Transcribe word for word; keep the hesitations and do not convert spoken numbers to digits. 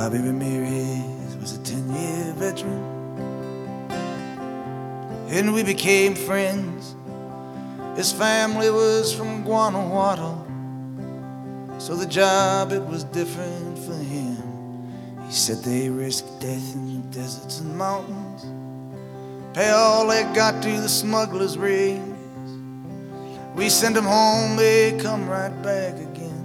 Bobby Ramirez was a ten-year veteran, and we became friends. His family was from Guanajuato, so the job, it was different for him. He said they risk death in the deserts and mountains, pay all they got to the smugglers' rings. We send them home, they come right back again.